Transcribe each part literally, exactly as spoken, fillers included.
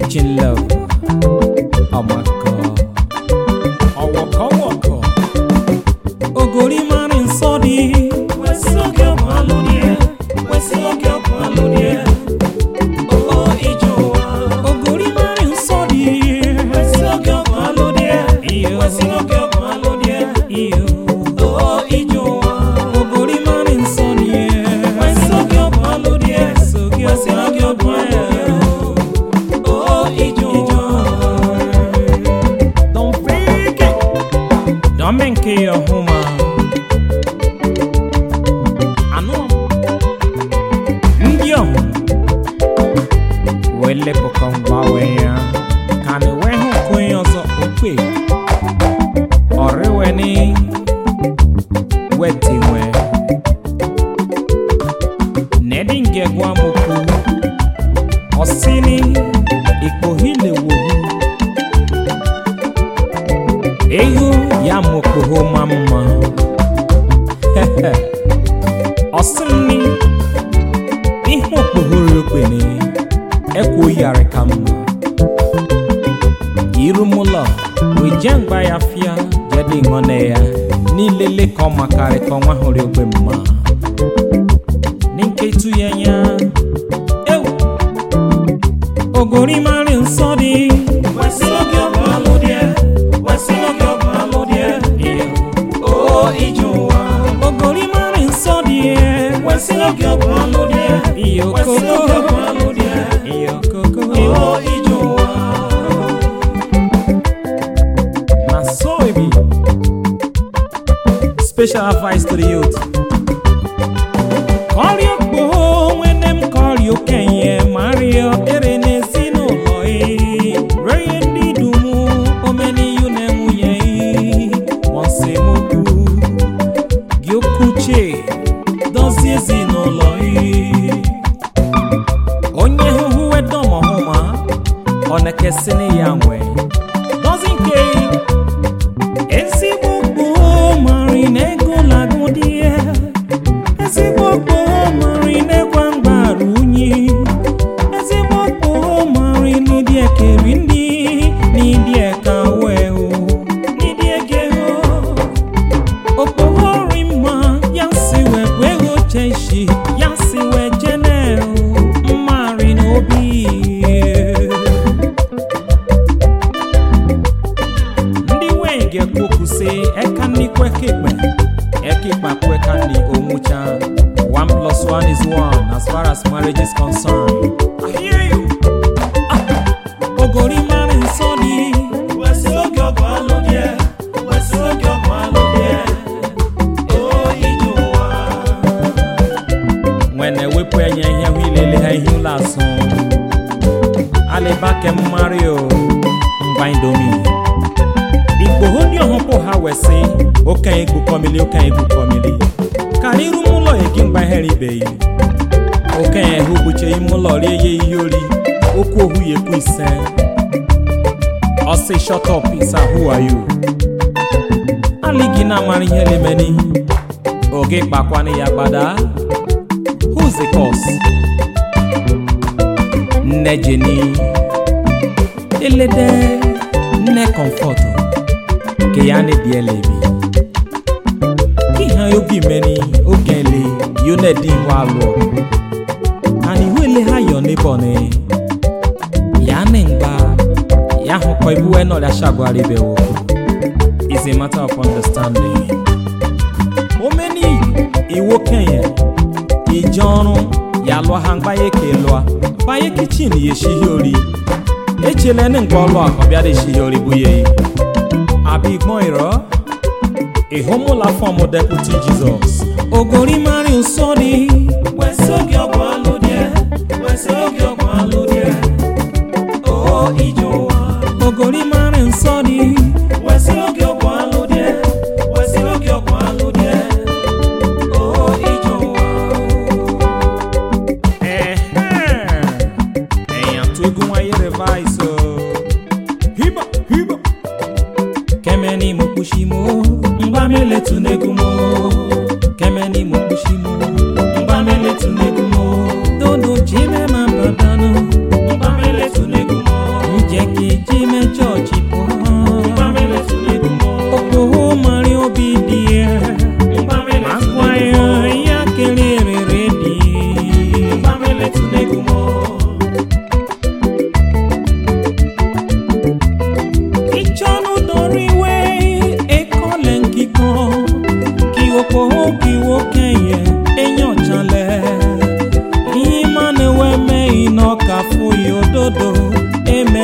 Teaching love. Oh my God. Oh waka waka. Ogori man in sodi. Wesi oge ogun alodie. Wesi oge ogun alodie. Oh ijowa. Ogori man in sodi. Wesi oge ogun alodie. Wesi oge ogun alodie. Oh ijowa. Ogori man in sodi. Wesi oge ogun alodie. Wesi oge ogun alodie. Oh ijowa. Don't freak it. Don't make it your home. Wele pokongba weya kane wehu kwenyo zo ukwe Orewe ni Weti we Nedinge gwa moku Osini Ikohile wuhu Ehu ya moku ho mama Osini Ihu kuhuru kweni Eko yare kama Irumulo Wijengba ya fia Jadi ngone ya Nilele koma kare koma hori ogbe mma Ninke tu yenya Ew Ogori mari nsodi Wesilogi ogun alodie Wesilogi ogun alodie Oh ijowa Ogori mari nsodi Wesilogi ogun alodie Iyo koko Oh, ijowa. Na so it be. Special advice to the youth. Call your boy when them call you Kenya Mario Erene Sino Loi. Reyendi dumu omeni yunemu yei. Monse moku Gyokuche Dozie Sino Loi. Onye hu wedomo Ona kesene yangwe Doesn't care Esi boko marine go lagodie Esi boko marine kwangbarunyi Esi boko marine die kerindi Ni die kaweo Ni die gero Opo horima Yansiwe kwego cheshi Yansiwe jeneo Marine obi One plus one is one as far as marriage is concerned. I hear you. Ah. Ogori man in sodi. Wesilogi ogun alodie. Wesilogi ogun alodie. Oh ijowa. When a whip when you hear we lele ha hiu lason. Ale bake Mario. Mbindomi. Igbohoni ohonpo ha wesi. Okan egbu komili okan egbu komili. Kariru mulo egin ba heri beyi Okan ehu buche imulo ri eye iyori Oku ohu ye ku isen I say shut up isa who are you Aligi na mari hele meni Oge pakwani ya gbada Who's the cause Nejeni Elede Ne comfort Keyane dielebi Kiha yogi meni ogele yone di walo Ani wele ha your neighbor ne Ya nengba Ya hoko ibu eno la shagwari bewo It's a matter of understanding Omeni iwo kenye Ijono ya lo hangba yeke loa Ba yeke chini ye shihori Echele nengba lo akobiade shihori buye Abigbon iro A homo la form of deputy Jesus. Ogori mari usodi. Wesogi ogun alodie. Wesogi ogun alodie. Oh ijowa. Ogori mari usodi. Wesogi ogun alodie. Wesogi ogun alodie. Oh ijowa. Eh eh. Eyan to egun aye revise o. Hiba hiba. Kemeni mokushimo. Mbamele tunegumo Kemeni mokushimo Mbamele tunegumo Dodo chile mambadano Mbamele tunegumo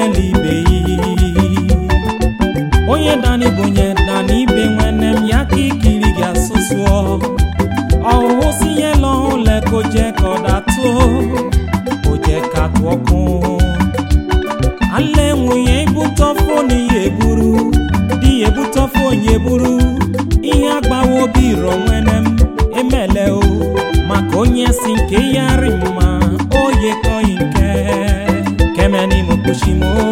meli beyi onye dani bonye dani be nwenem ya kikiri ga susuo oh si yelo le ko je ko dato o je ka to okun ale nwunye buto foni eburu di ebuto foni eburu ihe agbawo bi ro nwenem emele o maka onye si nke yari mma oye ko nke kemeni mo kushimo